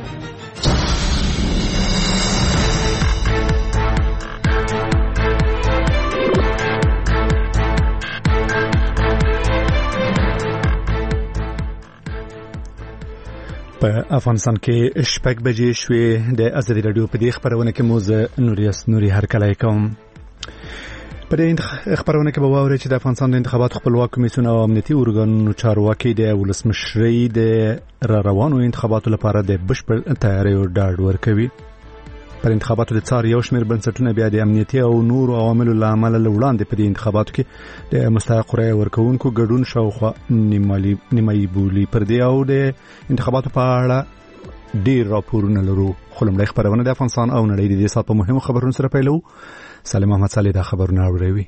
په افغانستان کې شپږ بجې شوې. د ازادي رادیو په دې خبرونه کې موږ نوري هرکلی کوم. په دې خبرونه کې به واورئ چې د افغانستان د انتخاباتو خپلواک کمیسیون او امنیتي ارګانونو چارواکي د ولسمشرۍ د روانو انتخاباتو لپاره د بشپړ تیاریو ډاډ ورکوي. پر انتخاباتو د څار یو شمېر بنسټونه بیا د امنیتي او نورو عواملو له امله له وړاندې په دې انتخاباتو کې د مستحق رایې ورکوونکو ګډون شاوخوا نیمایي بولي. پر دې او د انتخاباتو په اړه ډېر راپورونه لرو، خو لومړی خبرونه د افغانستان او نړۍ د دې ساعت په مهمو خبرونو سره پیلوو. سالم احمد صالح دا خبرونه اوري.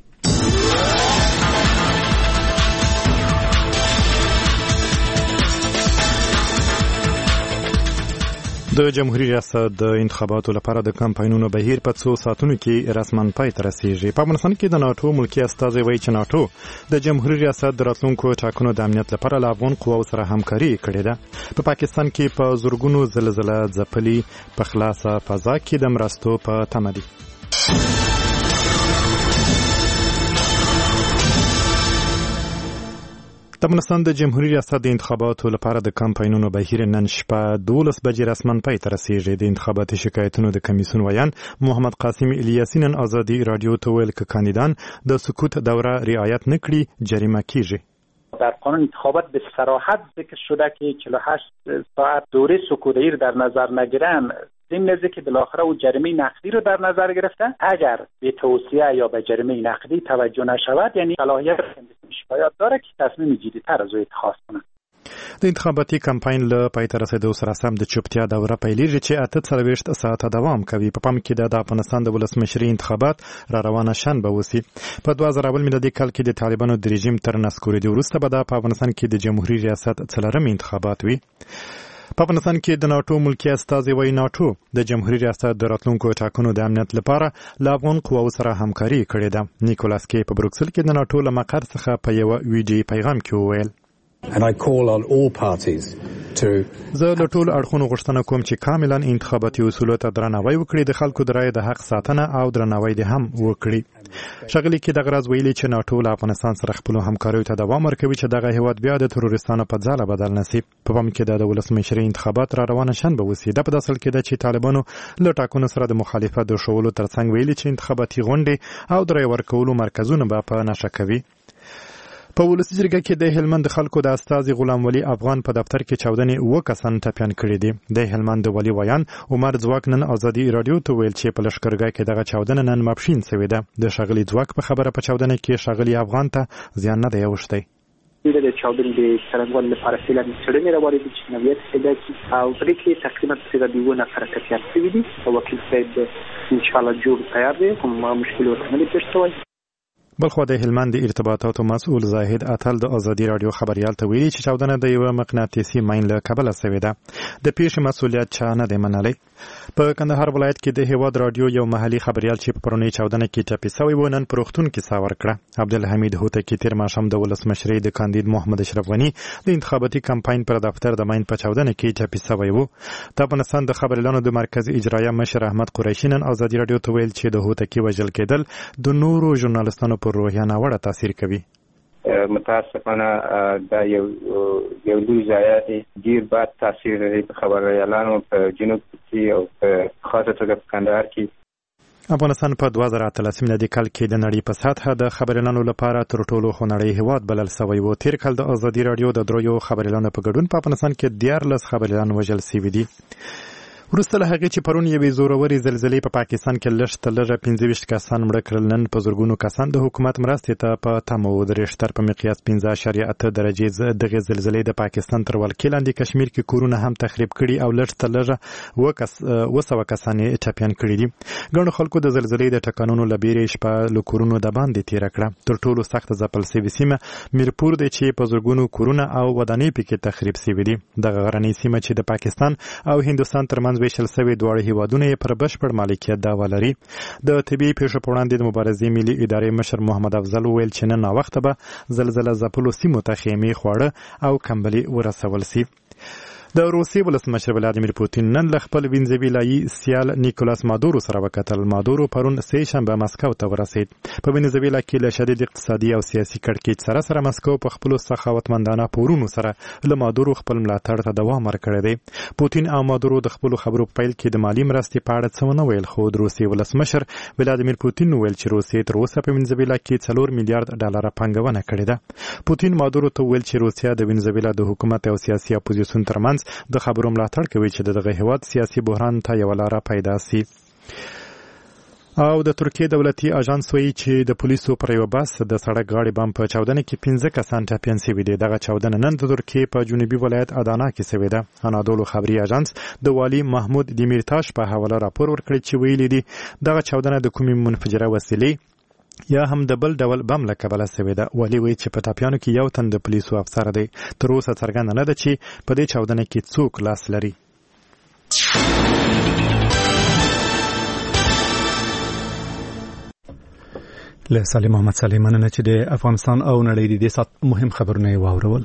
د جمهوریت ریاست د انتخاباتو لپاره د کمپاینونو بهیر په 2 ساعتونو کې رسماً پای ته رسیږي. په افغانستان کې د ناتو ملکی استازی وایي چې ناتو د جمهوریت ریاست د راتلونکو ټاکنو د امنیت لپاره له افغان قواو سره همکاري کړې ده. په پاکستان کې په زورګونو زلزلې ځپلي په خلاصه فضا کې د مرستو په تمه دي. د افغانستان د جمهوریت ریاست د انتخاباتو لپاره د کمپاینونو بهیر نن شپه 12 بجې رسماً پای ته رسیږي. د انتخاباتي شکایتونو د کمیسیون ویان محمد قاسم الیاسی نن ازادي رادیو ته ویل که کاندیدان د سکوت دوره رعایت نکړي جریمه کیږي. در قانون انتخابات به صراحت ذکر شده که 48 ساعت دوره سکوت در نظر نگیرن، ضمن ذکر بالاخره او جریمه نقدی رو در نظر گرفته. اگر به توصیه یا به جریمه نقدی توجه نشود، یعنی صلاحیت شکایت داره که تصمیم جدی‌تر از او اتخاذ کنه. د انتخاباتي کمپاین له پای ته رسیدو سره سم د چوپتیا دوره پیلېږي چې 48 ساعته دوام کوي. په پام کې د افغانستان د ولسمشرۍ انتخابات را روانه شنبه وسی. په 2000 میلادي کال کې د طالبانو د رژیم تر نسکورېدو وروسته به په افغانستان کې د جمهوریت ریاست څلورم انتخابات وي. په افغانستان کې د ناتو ملکی استازی وایي ناتو د جمهوریت ریاست د راتلونکو ټاکنو د امنیت لپاره له افغان قواو سره همکاري کړې ده. نیکولاس کې په بروکسل کې د ناتو له مقر څخه په یو ویډیو پیغام کې وویل And I call on all parties to زه له ټول اړخونو غوښتنه کوم چې کاملا انتخاباتي اصولو ته درناوی وکړي، د خلکو د رایې د حق ساتنه او درناوی دې هم وکړي. شغلي کې دغه راز ویلي چې ناتو له افغانستان سره خپل همکاریو ته دوام ورکوي چې دغه هیواد بیا د تروریستانو په ځاله بدل نشي. په پام کې د ولسمشرۍ انتخابات را روانه شنبه وسی. د په داسل کې د چې طالبانو له ټاکنو سره د مخالفت د شولو ترڅنګ ویلي چې انتخاباتي غونډې او د رای ورکولو مرکزونه به په نشه کوي. په ولسي جرګه کې د هلمند خلکو د استازي غلام ولی افغان په دفتر کې 14 کسان ټپيان کړي دي. د هلمند ولی ویان عمر ځواک نن ازادي رادیو ته ویل چې په لشکرګاه کې دغه 14 نن ماپښین شوی ده. د شغلي ځواک په خبره په 14 کې شغلي افغان ته زیان نه دی اوښتی. د 14 د څرنګوالي لپاره فعلا څېړنې راوړې دي چې نویت پیدا کړي او پرې کې تقریبا 3 نفر کتیار شوي دي. وکیل صاحب ان شاء الله جوړ تیار دی، کوم مشکل ورته نه پیښ شوی. بلخو د هلمند ارتباطاتو مسؤل زاهد اتل د ازادي رادیو خبريال ته ویلي چې 14 د یو مقناطیسي ماین له کابل سوي ده. د پیښې مسؤلیت چا نه دی منلی. په کندهار ولایت کې د هیواد رادیو یو محلي خبريال چې په پرونی 14 کې ټاپي سوی و نن پروختون کې ساور کړه. عبدالحمید هوتکی تیر ماشام د ولسمشرۍ د کاندید محمد اشرف غنی د انتخاباتي کمپاین پر دفتر د ماین په 14 کې ټاپي سوی و. د افغانستان د خبريالانو د مرکز اجرایه مشر احمد قریشي نن ازادي رادیو ته ویل چې د هوتکی وژل کېدل د نورو ژورنالستانو پر روحیه ناوړه تاثیر کوي. متاسفانه دا یو لوی ضایعه دی. ډیر بد تاثیر لري په خبريالانو په جنوب کې او په خاصه توګه په کندهار کې. افغانستان په 2013 میلادي کال کې د نړۍ په سطحه د خبريالانو لپاره تر ټولو خونړی هیواد بلل شوی و. تیر کال د ازادي رادیو د دریو خبريالانو په ګډون په افغانستان کې 14 خبريالان وژل شوي دي. وروسته له هغې چې پرون یوې زورورې زلزلې په پاکستان کې لږ تر لږه 25 کسان مړه کړل، نن په زرګونو کسان د حکومت مرستې ته په تمه و. د ریشتر په مقیاس 5.8 درجې دغې زلزلې د پاکستان تر ولکې لاندې کشمیر کې کورونه هم تخریب کړي او لږ تر لږه 200 کسان یې ټپیان کړي دي. ګڼو خلکو د زلزلې د ټکانونو له بیرې شپه له کورونو د باندې تېره کړه. تر ټولو سخته ځپل سوې سیمه میرپور دی چې په زرګونو کورونه او ودانۍ پکې تخریب سوي دي. دغه غرنۍ سیمه چې د پاکستان او هندوستان ترمنځ ویشل سوي دواړه هیوادونه یې پر بشپړ مالکیت دعوه لري. د طبي پیښو په وړاندې د مبارزې ملي ادارې مشر محمد افضل وویل چې نن ناوخته به زلزله ځپلو سیمو ته خیمې، خواړه او کمبلې ورسول شي. د روسیې ولسمشر ولادیمیر پوتین نن له خپل وینزویلایي سیال نیکولاس مادورو سره وکتل. مادورو پرون سه شنبه مسکو ته ورسید. په وینزویلا کې له شدید اقتصادي او سیاسي کړکېچ سره مسکو په خپل سخاوتمندانه پورونو سره له مادورو خپل ملاتړ ته دوام ورکړی دی. پوتین او مادورو د خپل خبرو پیل کې د مالی مرستې په اړه څه ونه ویل، خو د روسیې ولسمشر ولادیمیر پوتین ویل چې روسیې تر اوسه په وینزویلا کې 4 میلیارډ ډالر پانګونه کړې ده. پوتین مادورو ته ویل چې روسیا د وینزویلا د حکومت او سیاسي اپوزیسیون ترمنځ د خبرو ملاتړ کوي چې دغه هیواد سیاسي بحران ته یو لار پیدا شي. او د ترکیې دولتي اژانس وایي چې د پولیسو پر یو بس د سړک غاړې بم په چاودنه کې 15 کسان ټپیان شوي دي. دغه چاودنه نن د ترکیې په جنوبي ولایت ادانا کې شوې ده. انادولو خبري اژانس د والي محمود دیمیرتاش په حواله راپور ورکړی چې ویلي دي دغه چاودنه د کومې منفجره وسیلې یا هم د بل ډول بم له کبله شوې ده. والي وایي چې په ټپیانو کې یو تن د پولیسو افسر دی. تر اوسه څرګنده نه ده چې په دې چاودنه کې څوک لاس لري. له سالم محمد سالم مننه چې د افغانستان او نړۍ د سات مهم خبرونه واورول.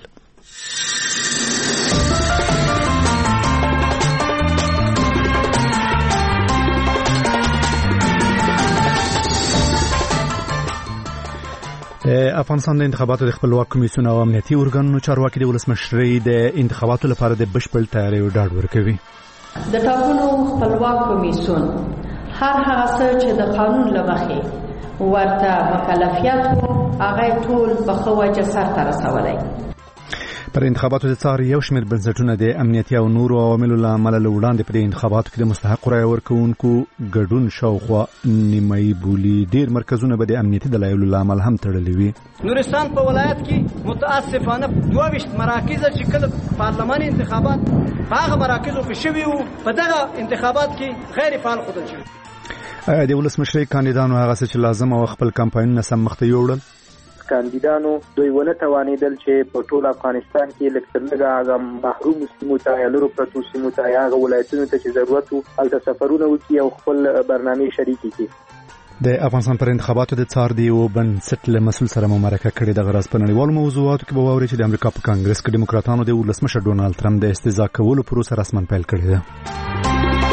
افغانستان د انتخاباتو د خپلواک کمیسیون او امنیتي ارګانونو چارواکي د ولسمشرۍ د انتخاباتو لپاره د بشپړ تیاری ډاډ ورکوي. د ټاکنو خپلواک کمیسیون هر هغه څه چې د قانون له مخې ورته مکلفیت وو هغه ټول په ښه وجه سرته رسولی. پر انتخاباتو د څار یو شمېر بنسټونه د امنیتي او نورو عواملو له امله له وړاندې په دې انتخاباتو کې د مستحقو رایې ورکوونکو ګډون شاوخوا نیمایي بولي. ډېر مرکزونه به د امنیتي دلایلو له امله هم تړلي وي. نورستان په ولایت کې متاسفانه 22 مراکز چې کله پارلماني انتخابات په هغه مراکزو کې شوي وو په دغه انتخابات کې غیر فعال ښودل شوي. د ولسمشرۍ کاندیدانو هغه څه چې لازم او خپل کمپاینونه سم مخته یوړل. کاندیدانو دوی ونه توانېدل چې په ټول افغانستان کې لکه هغه محروم سیمو ته یا لرو پرتو سیمو ته هغه ولایتونو ته چې ضرورت وو هلته سفرونه وکړي او خپل برنامې شریکې کړي. د افغانستان پر انتخاباتو د څار دی او بنسټ له مسؤل سره مرکه کړې. د غرض په نړیوالو موضوعاتو کې به واوري چې د امریکا په کانګرس کې ډیموکراتانو د ولسمشر ډونالد ټرمپ د استهزاء کولو پروسه رسماً پیل کړې ده.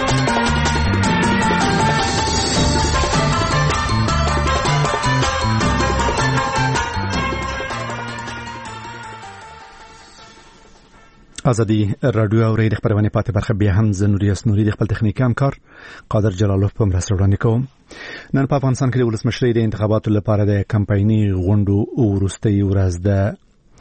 ازادي رادیو او د خبرونه پاتې برخه بیا هم زنوریاس نوري د خپل تخنیکي همکار قادر جلالوف په مرسته وړاندې کوم. نن په افغانستان کې د ولسمشرۍ د انتخاباتو لپاره د کمپایني غونډو وروستۍ ورځ ده.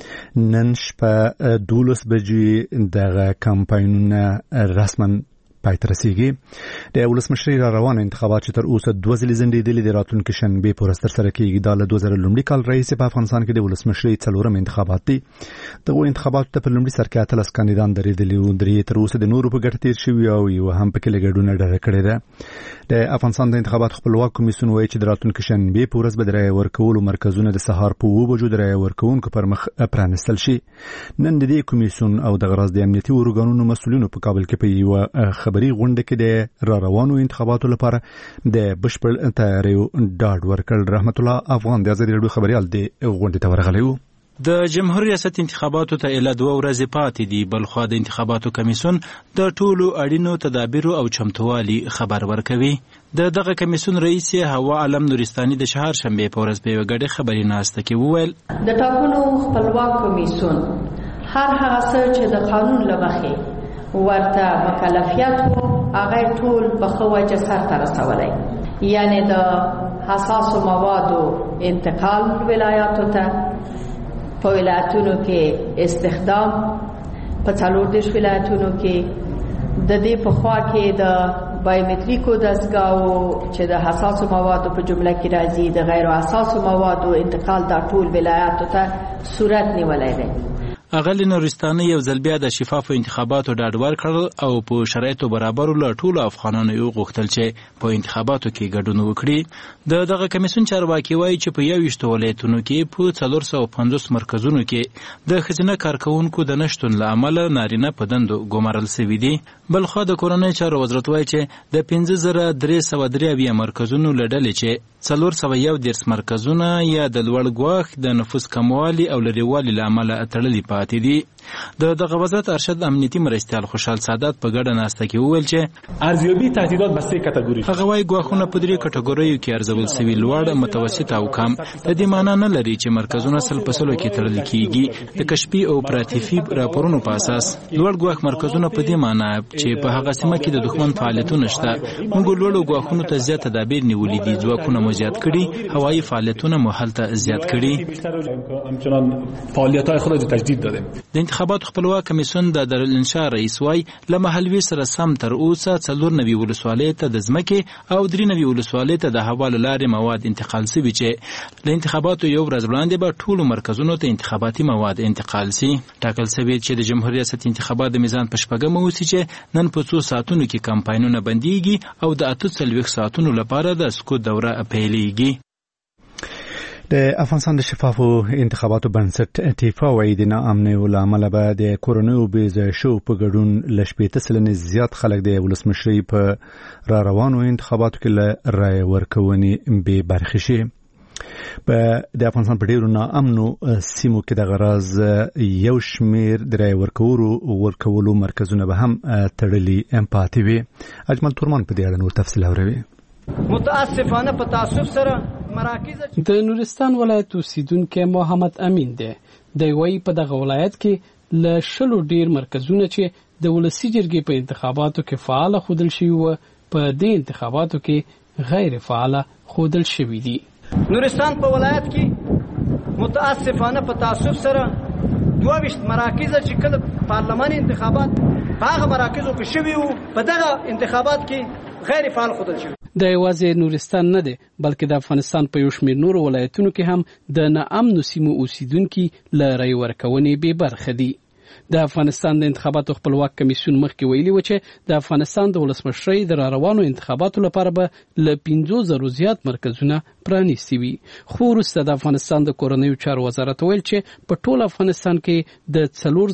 نن شپه 12 بجې دغه کمپاینونه رسما پای ته رسیږي. د ولسمشرۍ را روانه انتخابات چې تر اوسه 2 ځلې ځنډېدلي د راتلونکي شنبې په ورځ ترسره کېږي. دا له 2000 لومړي کال راهیسې په افغانستان کې د ولسمشرۍ 4م انتخابات دي. دغو انتخاباتو ته په لومړي سر کې 18 کاندیدان درېدلي وو. 3 تر اوسه د نورو په ګټه تېر شوي او یو هم پکې له ګډونه ډډه کړې ده. د افغانستان د انتخاباتو خپلواک کمیسیون وایي چې د راتلونکي شنبې په ورځ به د رایې ورکولو مرکزونه د سهار په 2 بجو د رایې ورکوونکو پر مخ پرانیستل شي. نن د دې کمیسیون او د غرض د امنیتي ارګانونو مسؤلینو په کابل کې په یو خبري غونډه کې د را روانو انتخاباتو لپاره د بشپړ تیاریو ډاډ ورکړ. رحمت الله افغان د ازادي رادیو خبريال د غونډې ته ورغلی و. د جمهوریت ریاست انتخاباتو ته اله 2 ورځې پاتې دي. بلخوا د انتخاباتو کمیسیون د ټولو اړینو تدابیرو او چمتووالي خبر ورکوي. دغه کمیسیون رئیس هوا علم نورستاني د شهر شنبه په ورځ په یو غړي خبري ناسته کې وویل د ټاکنو خپلواک کمیسیون هر هغه څه چې د قانون له مخې ورته مکلفیت وو هغه ټول په ښه وجه سرته رسولی. یعنی د حساسو موادو انتقال ولایاتو ته په ولایتونو کې استخدام په 14 ولایتونو کې د دې په خوا کې د بایومتریکو دستګاو چې د حساسو موادو په جمله کې راځي د غیر حساسو موادو انتقال د ټول ولایاتو ته صورت نیولای دی. اغلی نورستاني یو ځل بیا د شفافو انتخاباتو ډاډ ورکړ او په شرایطو برابر له ټولو افغانانو یو غوښتل چې په انتخاباتو کې ګډون وکړي. دغه کمیسیون چارواکي وایي چې په 21 ولایتونو کې په 450 مرکزونو کې د ښځینه کارکونکو د نشتون له امله نارینه په دندو ګمارل شوي دي. بلخوا د کورنۍ چارو وزارت وایي چې د 5303 مرکزونو له ډلې چې 411 مرکزونه یا د لوړ ګواښ د نفوس کموالي او لرېوالي له امله تړلي پاتې دي. د دغه وزارت ارشد امنیتي مرستیال خوشحال سادات په ګډه ناسته کې وویل چې ارزیابي تهدیدات په سه کټګوري هغه وايي ګواښونه په 3 کټګوریو کې ارزول شوي: لوړ، متوسط او کم. د دې معنی نه لري چې مرکزونه سل په سلو کې تړل کیږي. د کشفي او اپراتیفي راپورونو په اساس لوړ ګواښ مرکزونه په دې معنی چې په هغه سیمه کې د دښمن فعالیتونه شته. موږ لوړ ګواښونو ته زیات تدابیر نیولې دي، ځواکونه مو زیات کړي، هوایي فعالیتونه مو هلته زیات کړي. همچنان فعالیت‌های خود را تجدید دادیم. د انتخاباتو خپلواک کمیسیون د دارالانشا رئیس وای له محلوي سره سم تر اوسه 4 ولسوالۍ ته د ځمکې او 3 ولسوالۍ ته د هوا له لارې مواد انتقال شوي چې له انتخاباتو یو ورځ وړاندې به ټولو مرکزونو ته انتخاباتي مواد انتقال شي. ټاکل شوی چې د جمهوریت ریاست انتخابات د میزان په شپږمه اوسي چې نن په 2 ساعتونو کې کمپاینونه بنديږي او د 48 ساعتونو لپاره د سکوت دوره پیلېږي. د افغانستان د شفافو انتخاباتو بنسټ ټیفا وايي د ناامنۍ له امله به د کورونو بې شو په ګډون ل 80% زیات خلک د ولسمشرۍ په را روانو انتخاباتو کې له رای ورکونې به برخې شي. د افغانستان په ډیرو ناامنو سیمو کې د غراز یو شمیر د رای ورکولو مرکزونه به هم تړلي امپاتي وي. اجمل تورمان په دې اړه نور تفصیل اوري. متاسفانه په تعصب سره مراکز د نورستان ولایت اوسیدونکو محمد امین دی. د وی په دغه ولایت کې ل شلو ډیر مرکزونه چې د ولسی جرګې په انتخاباتو کې فعال خودل شوی و په دې انتخاباتو کې غیر فعال خودل شوی دي. نورستان په ولایت کې متاسفانه په تعصب سره 22 مراکز چې کله پارلماني انتخابات په هغه مراکزو کې شوي وو په دغه انتخابات کې غیر فعال خودل شوی. د یوازې نورستان نه دی بلکې د افغانستان په یو شمېر نورو ولایتونو کې هم د ناامنو سیمو اوسیدونکو له رای ورکونې بې برخې دي. د افغانستان د انتخاباتو خپلواک کمیسیون مخکې ویلي و چې د افغانستان د ولسمشرۍ د روانو انتخاباتو لپاره به له 50,000 زیات مرکزونه پرانیستي وي. خو وروسته د افغانستان د کورنیو چارو وزارت ویل چې په ټول افغانستان کې د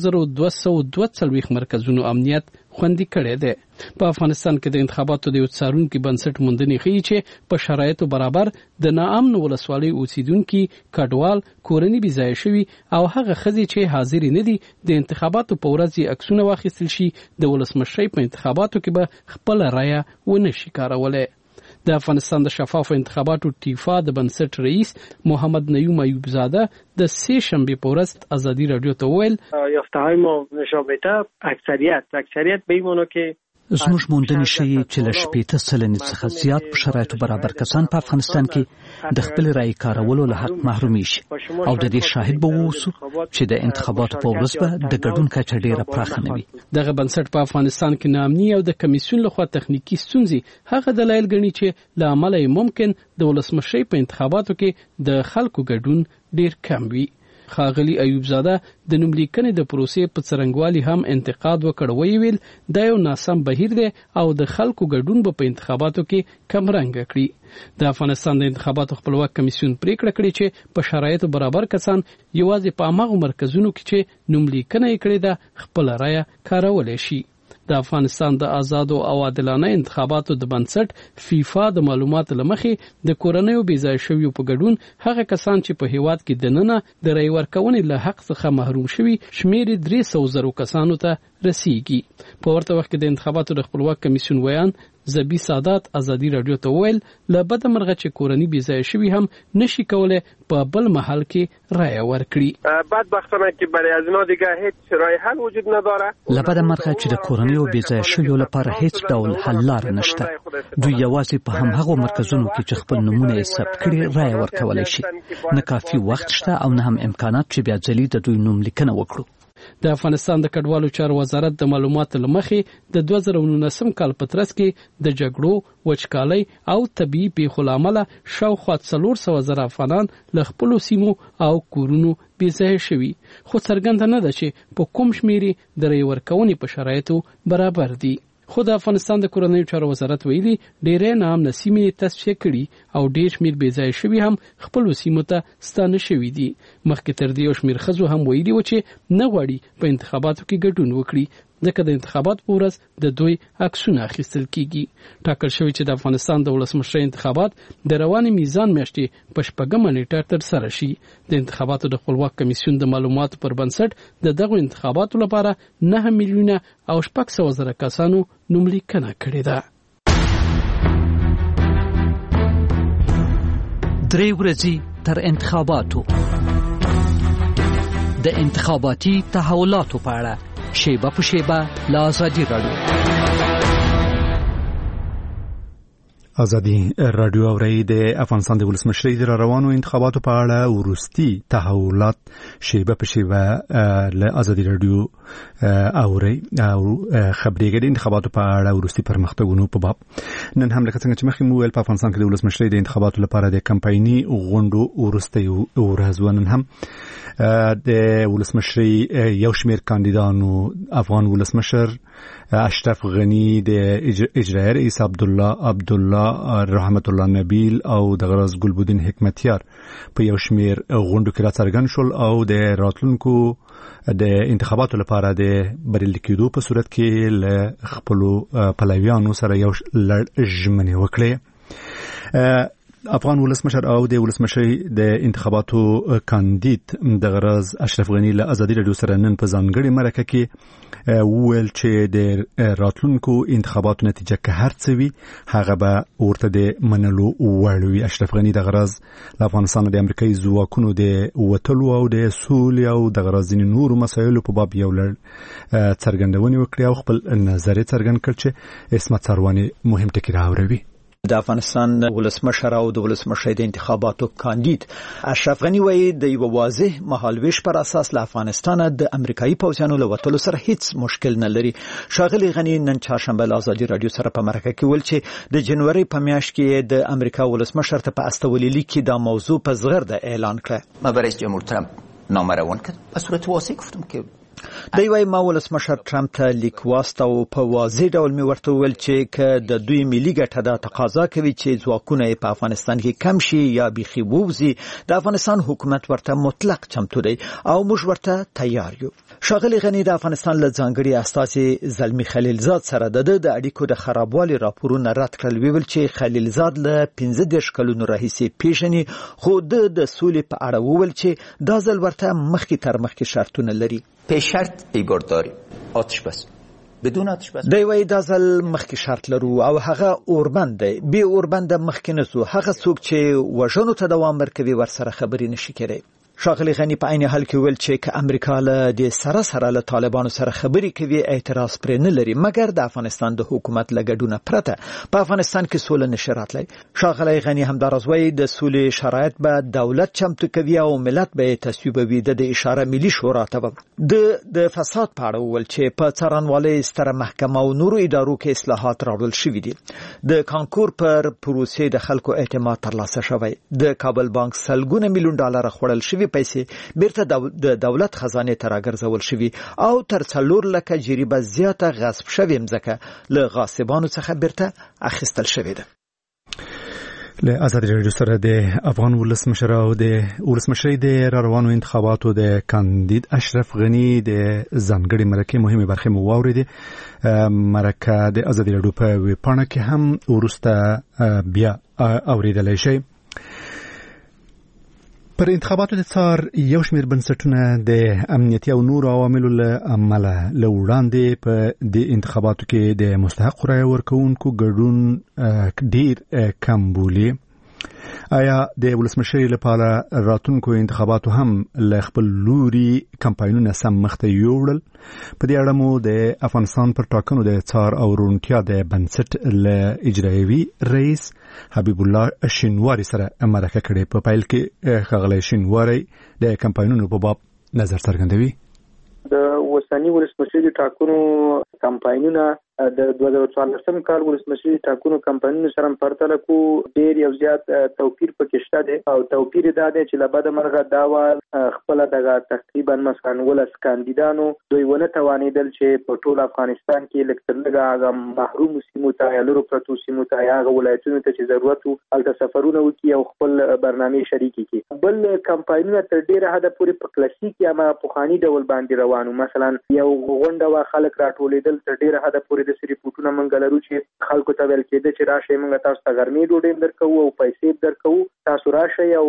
4242 مرکزونو امنیت خوندي کړی دی. په افغانستان کې د انتخاباتو د یو څارونکي بنسټ موندنې ښیي چې په شرایطو برابر د ناامن ولسوالۍ اوسیدونکو کډوال کورنۍ بې ځایه شوي او هغه ښځې چې حاضرې نه دي د انتخاباتو په ورځ عکسونه واخیستل شي د ولسمشرۍ په انتخاباتو کې به خپل رایه ونه شي کارولی. د افغانستان د شفافو انتخاباتو ټیفا د بنسټ رئیس محمد نیوم ایوب زاده د سه شنبه په ورځ ازادي رادیو ته ویل یافته‌های ما نشان میده اکثریت به ایمانو که زموږ موندنې ښیي چې له 80% څخه زیات په شرایطو برابر کسان په افغانستان کې د خپل رای کارولو له حق محرومي شي او د دې شاهد به ووسو چې د انتخاباتو په ورځ به د ګډون کچه ډیره پراخه نه وي. دغه بنسټ په افغانستان کې ناامني او د کمیسیون لخوا تخنیکی ستونزې هغه دلایل ګڼي چې له امله ممکن د ولسمشرۍ په انتخاباتو کې د خلکو ګډون ډیر کم وي. ښاغلي ایوب زاده د نوملیکنې د پروسې په څرنګوالي هم انتقاد وکړ. ویل دا یو ناسم بهیر دی او د خلکو ګډون به په انتخاباتو کې کمرنګ کړي. د افغانستان د انتخاباتو خپلواک کمیسیون پریکړه کړې چې په شرایطو برابر کسان یوازې په هغو مرکزونو کې چې نوملیکنه یې کړې ده خپل رایه کارولی شي. د افغانستان د آزادو او عادلانه انتخاباتو د بنسټ فیفا د معلوماتو لمخې د کورنیو بې ځایه شویو په ګډون هغه کسان چې په هیواد کې دننه د رای ورکونې له حق څخه محروم شوي شمیر 300,000 کسانو ته رسیږي. په ورته وخت کې د انتخاباتو د خپلواک کمیسیون ویان زبی سادات ازادي رادیو ته ویل له بده مرغه چې کورنۍ بې ځایه شوي هم نشي کولای په بل محل کې رای ورکړي. بدبختانه که برای از ما دیگه هیڅ رای حل وجود نداره. له بده مرغه چې د کورنیو بې ځایه شویو لپاره هیڅ ډول حل لاره نشته. دوی یوازې په همهغو مرکزونو کې چې خپل نمونه یې ثبت کړي رای ورکولی شي. نه کافي وخت شته او نه هم امکانات چې بیا ځلې د دوی نوملیکنه وکړو. د افغانستان د کډوالو چارو وزارت د معلوماتو لمخې د 2019 کال په ترڅ کې د جګړو، وچکالۍ او طبيعي پیښو لامل شاوخوا 400,000 افغانان له خپل سیمو او کورونو بې ځایه شوي. خو څرګنده نه ده چې په کوم شمېر د رای ورکونې په شرایطو برابر دي. خو د افغانستان د کورنیو چارو وزارت ویلي ډېرې ناامنه سیمې تصفیه کړي او ډېر شمېر بې ځایه شوي هم خپلو سیمو ته ستانه شوي دي. مخکې تر دې یو شمېر ښځو هم ویلي و چې نه غواړي په انتخاباتو کې ګډون وکړي. ځکه د انتخابات په ورځ د دوی عکسونه اخیستل کیږي. ټاکل شوی چې د افغانستان د ولسمشر انتخابات د رواني میزان میاشتې په 8 نیټه تر سره شي. د انتخاباتو د خپلواک کمیسیون د معلوماتو پر بنسټ د دغه انتخاباتو لپاره 9 میلیونه او 600,000 کسانو نوملیکنه کړې ده. 3 ورځې تر انتخاباتو د انتخاباتي تحولاتو په اړه شیبه په شیبه له ازادي رادیو اوري د افغانستان د ولسمشرۍ د روانو انتخاباتو په اړه ورستي تحولات شیبه په شیبه له ازادي رادیو اوري او خبريږي د انتخاباتو په اړه ورستي پرمختګونو په باب. نن هم لکه څنګه چې مخکې مو ویل په افغانستان کې د ولسمشرۍ د انتخاباتو لپاره د کمپایني غونډو ورستي ورځ نن هم د ولسمشرۍ یو شمېر کاندیدانو افغان ولسمشر اشرف غنی د اجرایي رئیس عبدالله رحمت الله نبیل او د غرض ګلبودین حکمتیار په یو شمېر غونډو کې راڅرګند شول او د راتلونکو د انتخاباتو لپاره د بریالي کېدو په صورت کې له خپلو پلویانو سره یو ژمنې وکړې. افغان ولسمشر او د ولسمشرۍ د انتخاباتو کاندید د غرض اشرف غنی له ازادي رادیو سره نن په ځانګړي مرکه کې وویل چې د راتلونکو انتخاباتو نتیجه که هر څه وي هغه به ورته د منلو وړ وي. اشرف غنی د غرض له افغانستان د امریکایي ځواکونو د وتلو او د سولې او د غرض ځینې نورو مسایلو په باب یو لړ څرګندونې وکړې او خپل نظر یې څرګند کړ چې عصمت سرواني مهم ټکي راوړوي. د افغانستان ولسمشر او د ولسمشرۍ د انتخاباتو کاندید اشرف غنی وایي د یو واضح مهالویش پر اساس له افغانستان د امریکایي پوځیانو له وتلو سره هیڅ مشکل نه لري. ښاغلي غنی نن چهارشنبه له ازادي رادیو سره په مرکه کې ویل چې د جنوري په میاشت کې د امریکا ولسمشر ته په استولي لیک کې دا موضوع په زغرده اعلان کړ. ما برای جمهور ترامپ نامه روان کرد به صورت واضح گفتم که دی وای ما ولسمشر ترامپ ته لیک واستو په واضح ډول می ورته ویل چې ک د دوی ملي ګټه د تقاضا کوي چې ځواکونه په افغانستان کې کم شي یا بيخي ووزي د افغانستان حکومت ورته مطلق چمتو دی او موږ ورته تیار یو. ښاغلي غنی د افغانستان له ځانګړي استازي زلمی خلیلزاد سره د اړیکو د خرابوالي راپورونه رد کړل. ویل چې خلیلزاد له 15 کلونو راهیسې پیژني خو د سولې په اړه وویل چې دا ځل ورته مخکې تر مخکې شرطونه لري. پیش شرط ایگار داریم آتش بس بدون آتش بس دی وای دا ځل مخکې شرط لرو او هغه اوربند دی به اوربند مخکې نسو هغه څوک چې وژنو ته دوام ورکوي ورسره خبرې نشي کېدای. ښاغلي غنی په عین حال کې ویل چې که امریکا له د سره له طالبانو سره خبرې کوي اعتراض پرې نه لري مګر د افغانستان د حکومت لګډونه پرته په افغانستان کې سوله نشي راتلی. ښاغلي غنی همدارس وایي د سولې شرایط به دولت چمتو کوي او ملت به تصویبوي. د اشاره ملي شورا ته د فساد په اړه ویل چې په څارنوالۍ ستره محکمه او نورو ادارو کې اصلاحات راوړل شوي دي. د کانکور پر پروسې د خلکو اعتماد ترلاسه شوی. د کابل بانک $100 میلیون خوړل شوی پیسې بیرته د دولت خزانه ته راګرځول شوی او تر 4 لکه جریبه زیاته غصب شوی مځکه له غاصبانو څخه بیرته اخیستل شوی ده. له ازادي رادیو سره د افغان ولسمشر او د ولسمشرۍ د روانو انتخاباتو د کاندید اشرف غنی د ځانګړي مرکه مهمه برخه مو واوریده. مرکه د ازادي رادیو په ویبپاڼه کې هم ورسته بیا اوریدل شي. پر انتخاباتو د څار یو شمېر بنسټونه د امنیتي او نورو عواملو له امله له وړاندې په د انتخاباتو کې د مستحق رایه ورکوونکو ګډون ډیر کم بولي. آیا د ولسمشرۍ لپاره راتلونکو انتخاباتو هم له خپل لوري کمپاینونه سم مخته یوړل؟ په دې اړه مو د افغانستان پر ټاکنو د څار او روڼتیا د بنسټ له اجرایوي رئیس حبیب الله شینواری سره مرکه کړې. په پیل کې ښاغلی شینواری د کمپاینونو په باب نظر څرګندوي. د اوسنی ولسمشرۍ د ټاکنو کمپاینونه د 2014 کال ولسمشري ټاکنو کمپاینونو سره پرتله کو ډیر یو زیات توپیر پکې شته دی او توپیر دا دی چې لبد مرغه دا خپل دغه تقریبا مثلا ولس کاندیدانو دوی ونه توانیدل چې په ټول افغانستان کې لکترلګه هغه محروم سیمو ته یا لرو پرتو سیمو ته یا هغه ولایتونو ته چې ضرورت وو الته سفرونه وکړي او خپل برنامه شریکي کړي. بل کمپاینونه تر ډیره حد پورې په کلاسیک یا پخوانی ډول باندې روانو. مثلا یو غونډه وا خلک راټولېدل تر ډیره حد پورې د ریپورتونه مونږ لرو چې خلکو ته ویل کېده چې راشئ مونږ تاسو ته ګرمي ډوډۍ درکوو او پیسې درکوو تاسو راشئ او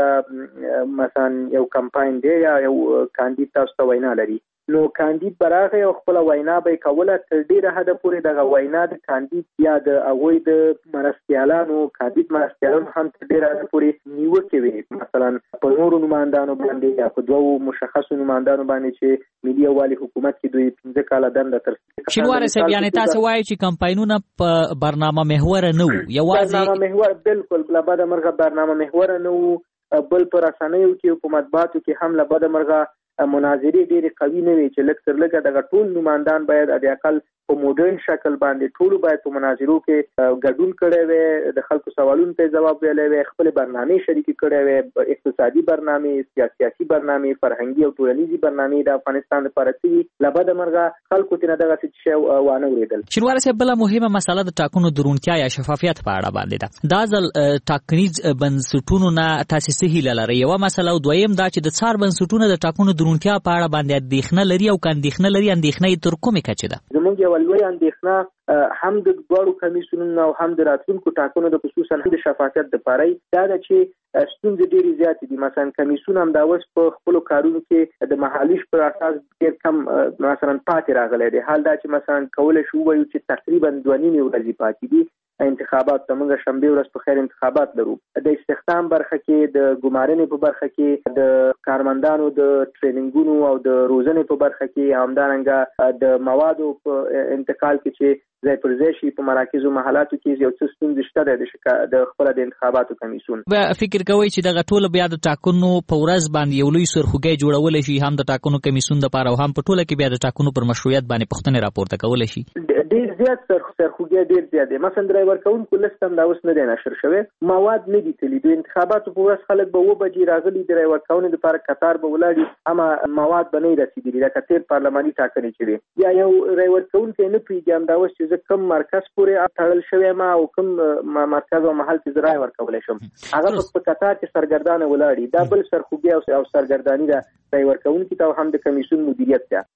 دلته مثلا یو کمپاین دی یا یو کاندید تاسو ته وینا لري نو کاندید براغه او خپل وینا به کوله تر ډیره حد پورې دغه وینا د کاندید یا د اغوی د مرستیالانو کاندید مرستیالانو هم تر ډیره حد پورې نیوکه وي. مثلا په نورو نمائندانو باندې یا په دوو مشخصو نمائندانو باندې چې ملي والي حکومت کې دوی 15 کاله دنده تر شینوار صاحب یعنی تاسو وایي چې کمپاینونه په برنامه محور نه وو یوازې برنامه محور بالکل لبد مرغه برنامه محور نه وو بل پر اسانیو کې په مطبوعاتو کې هم لبد مرغه مناظرې ډېرې قوي نه وي چې لږ تر لږه دغه ټول نمائندان باید د اقل په موډرن شکل باندې ټول باید په مناظرو کې ګډون کړي وي د خلکو سوالونو ته جواب ویلي وي خپل برنامه شریکي کړي وي اقتصادي برنامه سیاسي برنامه فرهنګي او ټولنیزي برنامه د افغانستان لپاره چې لبد مرغه خلکو ته دغه څه وانه وریدل. شینوار صاحب بل مهمه مسله د ټاکنو درونتیا یا شفافیت په اړه باندې دا ځل ټاکنیز بنسټونو نه تاسیسي هیله لري. یو مسله او دویم دا چې د څار بنسټونو د ټاکنو درونتیا په اړه باندې اندېښنه لري او کاندېښنه لري اندېښنه تر کومه کچه ده؟ زموږ یو لوی اندېښنه هم د دوړو کمیسیونونو او هم د راتلونکو ټاکنو د خصوصا د شفافیت لپاره دا د چې ستونزې ډېرې زیاتې دي. مثلا کمیسیون هم دا اوس په خپلو کارونو کې د محالیش پر اساس ډېر کم مثلا پاتې راغلی دی. حال دا چې مثلا کولی شو ووایو چې تقریبا 2.5 ورځې پاتې دي انتخابات ته. موږ شنبه ورځ په خیر انتخابات لرو. د استخدام برخه کې د ګمارنې په برخه کې د کارمندانو د ټریننګونو او د روزنې په برخه کې همدارنګه د موادو په انتقال کې چې ځای پر ځای شي په مراکزو محلاتو کې یو څه ستونزې شته د خپل د انتخاباتو کمیسیون. فکر کوي چې دغه ټول بیا د ټاکنو په ورځ باندې یو لوی سرخوږی جوړول شي هم د ټاکنو کمیسیون لپاره او هم په ټوله کې بیا د ټاکنو پر مشروعیت باندې پوښتنې راپورته کول شي. ډېر زیات سرخوږی ډېر زیات دی. مثلا ډرایور کوونکو لست هم دا اوس نه دی نشر شوی. مواد نه دي تللي. د انتخاباتو په ورځ خلک به 2 بجې راغلي ډرایور کوونکو لپاره قطار به ولاړي اما مواد به نه رسیدلي لکه تیر پارلماني ټاکنې چې وي یا یو ډرایور کوونکی نه پوهېږي همدا اوس چې زه کوم مرکز پورې تړل شوی ما او کوم مرکز او محل چې زه رای ورکولی شم هغه په قطار کې سرګردانه ولاړي. دا بل سرخوږی او سرګرداني ده ډرایور کوونکي ته هم د کمیسیون مدیریت ده.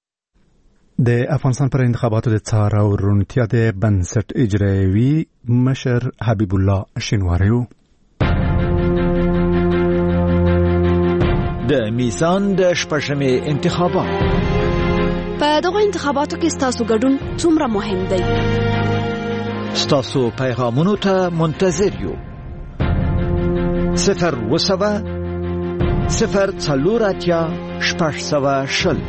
د افغانستان پر انتخاباتو د څار او رونتیا د بنسټ اجرایوي مشر حبیب الله شینواری د میزان د شپږمې انتخابات. په دغه انتخاباتو کې ستاسو ګډون څومره مهم دی؟ ستاسو پیغامونو ته منتظر یو. 0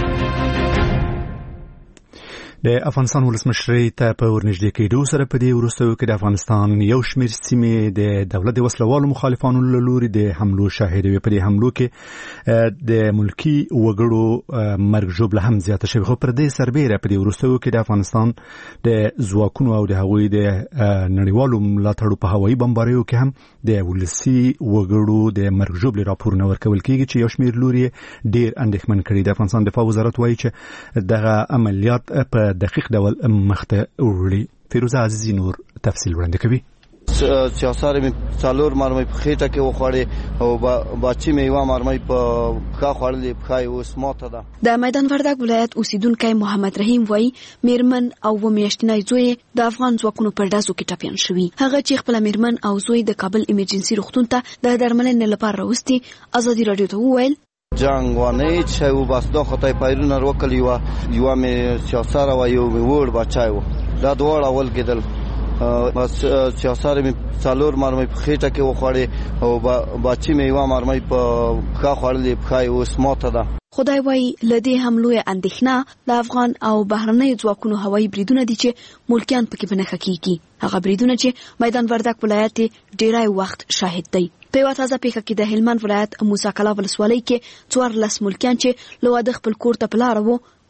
د افغانستان ولسمشرۍ ته په ورنږدې کېدو سره په دې وروستیو کې د افغانستان یو شمېر سیمې د دولت د وسلوالو مخالفانو له لوري د حملو شاهد وي. په دې حملو کې د ملکي وګړو مرګ ژوبله هم زیاته شوې. خو پر دې سربیره په دې وروستیو کې د افغانستان د ځواکونو او د هغوی د نړیوالو ملاتړو په هوایي بمباریو کې هم د ولسي وګړو د مرګ ژوبلې راپورونه ورکول کېږي چې یو شمېر لوري ډېر اندېښمن کړي. د افغانستان دفاع وزارت وایي چې دغه عملیات په دقیق ډول مخته وړي. فیروزه عزیزی نور تفصیل وړاندې کوي. سیاسار می څلور مرمۍ په خېټه کې وخوړې او باچی میوه مرمۍ په ښه خوړلې پخای اوس ماته ده. د میدان وردګ ولایت اوسیدونکی محمد رحیم وایي میرمن او میاشتنۍ زوی د افغان ځواکونو په ډزو کې ټپیان شوي. هغه چې خپل میرمن او زوی د کابل ایمرجنسي روغتون ته د درملنې لپاره راوستي ازادي رادیو ته وویل جنگ وانه چې و بس دا خدای پایرونه وکړي یو مې سیاسار و یو مې ور بچایو دا دوړ اول کېدل بس سیاسار مې څلور مرمۍ په خېټه کې وخوړې او باچی میوه مرمۍ په ښه خوړلې پخای اوس ماته ده. خدای وایي لدې حملو اندېښنه د افغان او بهرنۍ ځواکونو هوایي بریدونه دي چې ملکیان پکې بنخښه کیږي. هغه بریدونه چې میدان وردګ ولایت ډیری وخت شاهد دی. په یوه تازه پیښه کې د هلمند ولایت موسی کلا ولسوالۍ کې 14 ملکیان چې له واده خپل کور ته په لاره وو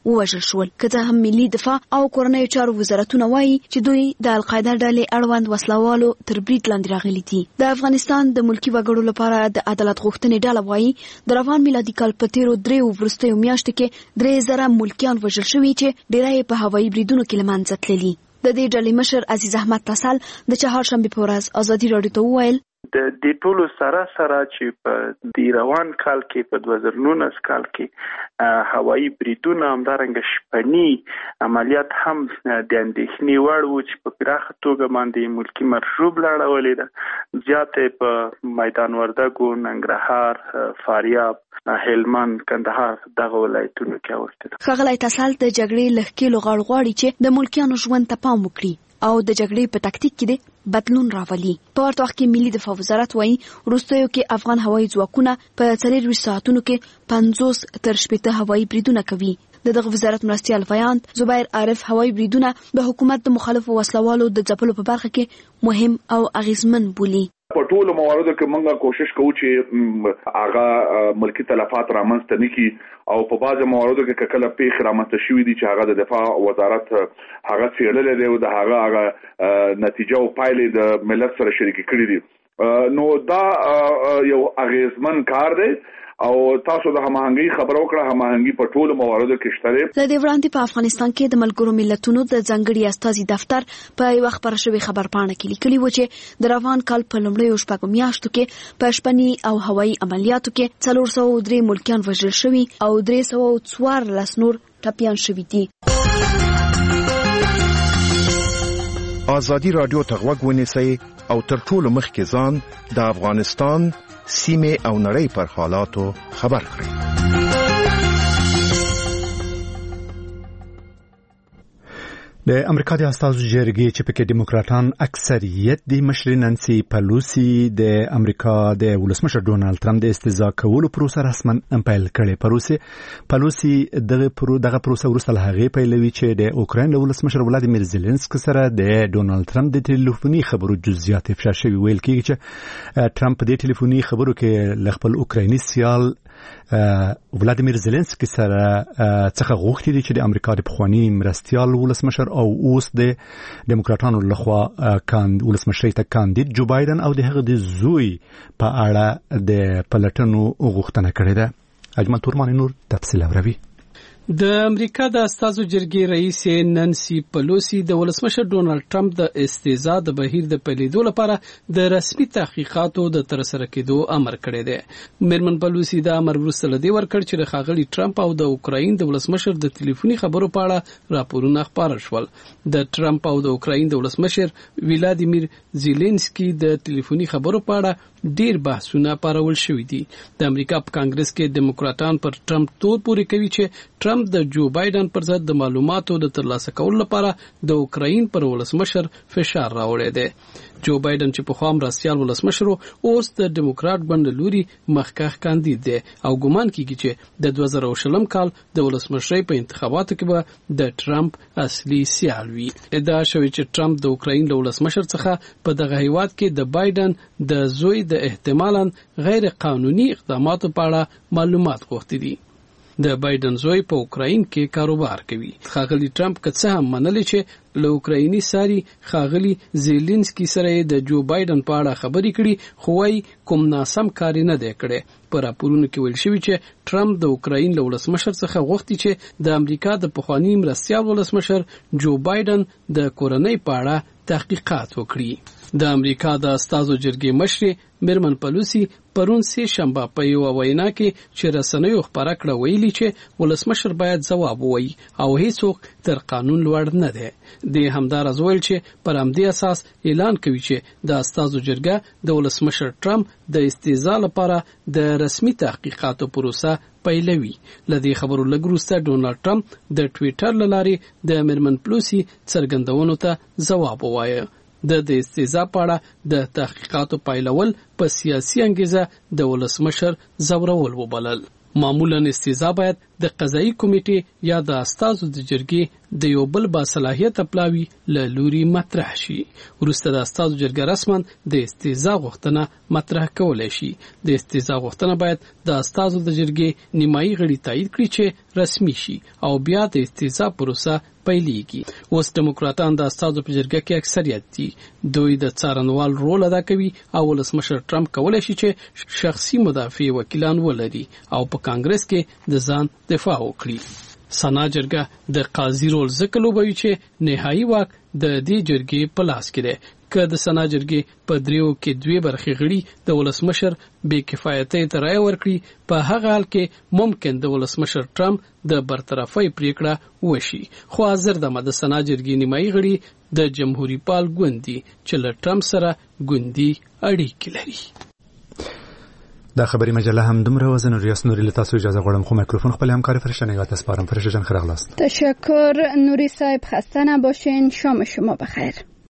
ووژل شول. که هم ملي دفاع او کورنۍ چارو وزارتونه وایي چې دوی د القاعده ډلې اړوند وسلوالو تر برید لاندې راغلي دي. د افغانستان د ملکی وګړو لپاره د عدالت غوښتنې ډله وایي د روان میلادي کال په تیرو 3 وروستیو میاشتو کې 3000 ملکیان وژل شوي چې ډیری په هوایي بریدونو کې له منځه تللي. د دې ډلې مشر عزیز احمد تسل د چهارشنبه په ورځ ازادي راډیو ته وویل د دې ټولو سره چې په دې روان کال کې په 2019 کال کې هوایي بریدونه همدارنګه شپني عملیات هم د اندېښنې وړ وو چې په پراخه توګه باندې ملکی مرشوب لاړولې ده. زیاتې په میدان وردګو، ننګرهار، فاریاب، هلمند، کندهار دغه ولایتونو کې اوسته ده. ښاغلی تسل د جګړې لښکېلو غاړغواړي چې د ملکیانو ژوند ته پام وکړي او د جګړې په تکتیک کې بدلون راولي. په ورته وخت کې ملي دفاع وزارت وایي وروستیو کې افغان هوایي ځواکونه په 24 ساعتونو کې 50 تر 80 هوایي بریدونه کوي. دغه وزارت مرستیال ویاند زبیر عارف هوایي بریدونه د حکومت د مخالفو وسلوالو د ځپلو په برخه کې مهم او اغیزمن بولي. په ټولو مواردو کې موږ کوشش کوو چې هغه ملکی تلفات رامنځته نکړي او په بعضو مواردو کې کله پیښ رامنځته شوې دي چې هغه د دفاع وزارت هغه څېړلې دی او د هغه نتیجه او پایلې د ملت سره شریک کړي دي. نو دا یو اغیزمن کار دی او تاسو د هماهنګي خبرو کړه. هماهنګي په ټولو مواردو کې شته. لدې وړاندې په افغانستان کې د ملګرو ملتونو د ځنګړي استازي دفتر په یو خبر شوی خبرپاڼه کې لیکلي و چې د روان کال په لومړیو شپږو میاشتو کې په شپني او هوایي عملیاتو کې 403 ملکیان وژل شوي او 314 نور ټپیان شوي دي. ازادي رادیو ته غوږ ونیسئ او تر ټولو مخکې ځان د افغانستان سیمه او نړۍ پر حالاتو خبر کړئ. د امریکا د استازو جرګې چې پکې دیموکراتان اکثریت دي مشر نانسي پلوسی د امریکا د ولسمشر ډونالد ټرمپ د استعزا کولو پروسه رسما پیل کړې. پلوسی دغه پروسه ورسره هغه پیلوي چې د اوکراین له ولسمشر ولادیمیر زيلنسکي سره د ډونالد ټرمپ د ټلیفوني خبرو جزئیات افشا شوي. ویل کېږي چې ټرمپ د ټلیفوني خبرو کې ل خپل اوکرایني سیال ولادیمیر زيلنسکي سره څخه غوښتي دي چې د امریکا د پخوانی مرستیال ولسمشر او اوس د دیموکراتانو لخوا ولسمشر ته کاندید جو بایدن او د هغه د زوی په اړه د پلټنو غوښتنه کړې ده. اجمل تورمان نور تفصیل اوروي. د امریکا د استازو جرګې رئیس نانسي پلوسی د ولسمشر ډونالد ټرمپ د استعزا د بهیر د پیلېدو لپاره د رسمي تحقیقاتو د ترسره کېدو امر کړی دی. میرمن پلوسی د امر وروسته لدی ورکړ چې د ښاغلي ټرمپ او د اوکراین د ولسمشر د ټلیفوني خبرو په اړه راپورونه خپاره شول. د ټرمپ او د اوکراین د ولسمشر ولادیمیر زيلنسکي د ټلیفوني خبرو په اړه ډیر بحثونه پارول شوي دي. د امریکا په کانګرس کې دیموکراتان پر ټرمپ تور پورې کوي چې ټرمپ د جو بایدن پر ضد د معلوماتو د ترلاسه کولو لپاره د اوکراین پر ولسمشر فشار راوړی دی. جو بایدن چې په خوا مرستیال ولسمشر اوس د دیموکرات ګوند لوري مخکښ کاندید دی او ګومان کیږي چې د 2020 کال د ولسمشرۍ په انتخاباتو کې به د ټرمپ اصلي سیال وي. ادعا شوې چې ټرمپ د اوکراین له ولسمشر څخه په دغه هیواد کې د بایدن د زوی د احتمالاً غیر قانوني اقداماتو په اړه معلومات غوښتي دي. د بایدن زوی په اوکراین کې کاروبار کوي. ښاغلي ټرمپ که څه هم منلي چې له اوکرایني ساري ښاغلي زيلنسکي سره د جو بایدن په اړه خبرې کړي خو وايي کوم ناسم کار نه دی کړی. په راپورونو کې ویل شوی چې ټرمپ د اوکراین له ولسمشر څخه غوښتي چې د امریکا د پخوانی مرستیال ولسمشر جو بایدن د کورنۍ په اړه تحقیقات وکړي. د امریکا د استازو جرګې مشر میرمن پلوسی پرون سه شنبه په یو وینا کې چې رسنیو خبره کړه ویلي چې ولسمشر باید ځواب ووایي او هیڅوک تر قانون لوړ نه دی. د همدارز ویل چې پر همدې اساس اعلان کوي چې د استازو جرګه د ولسمشر ټرمپ د استعزا لپاره د رسمي تحقیقاتو پروسه پیلوي. لدې خبرو لږ وروسته ډونالد ټرمپ د ټویټر له لارې د میرمن پلوسی څرګندونو ته ځواب ووایه. د استعزا په اړه د تحقیقاتو پیلول په سیاسي انګیزه د ولسمشر زورول وبلل. معمولا استعزا باید د قضایي کمیټې یا د استازو د جرګې د یو بل با صلاحیت پلاوی له لوري مطرح شي. ورسته د استازو جرګه رسما د استیزا غوښتنه مطرح کولای شي. د استیزا غوښتنه باید د استازو د جرګې نیمایي غړي تایید کړي چې رسمي شي او بیا د استیزا پروسه پیلېږي. اوس ډیموکراتان د استازو په جرګه کې اکثریت دي. دوی د څارنوال رول ادا کوي او ولسمشر ټرمپ کولای شي چې شخصي مدافع وکیلان ولري او په کانګرس کې د ځان دفاع وکړي. سنا جرګه د قاضي رول ځکه لوبوي چې نهایي واک د دې جرګې په لاس کې دی. که د سنا جرګې په دریو کې دوی برخې غړي د ولسمشر بې کفایتۍ ته رایه ورکړي، په هغه حال کې ممکن د ولسمشر ټرمپ د برطرفۍ پریکړه وشي. خو حاضر دمه د سنا جرګې نیمایي غړي د جمهوریت پال ګوند دي چې له ټرمپ سره ګوندي اړیکې لري. دا خبری مجله هم دومره وزن ریاست نوری له تاسو اجازه غواړم خو میکروفون خپل همکار فرشته نگاه تسپارم. فرشته جان خیر اغلاست. تشکر نوری صاحب، خسته نباشین. شام شما بخیر.